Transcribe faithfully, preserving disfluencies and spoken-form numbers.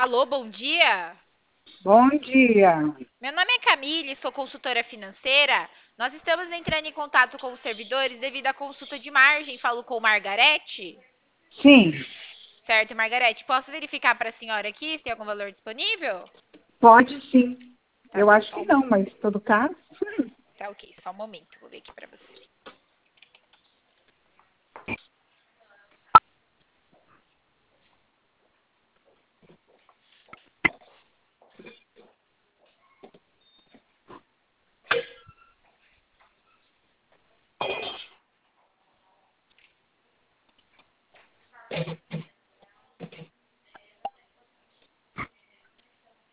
Alô, bom dia. Bom dia. Meu nome é Camille, sou consultora financeira. Nós estamos entrando em contato com os servidores devido à consulta de margem. Falo com Margarete. Sim, Certo, Margarete. Posso verificar para a senhora aqui se tem algum valor disponível? pode sim. Tá Eu bom, acho só que um... não, mas em todo caso. tá ok, só um momento. Vou ver aqui para você.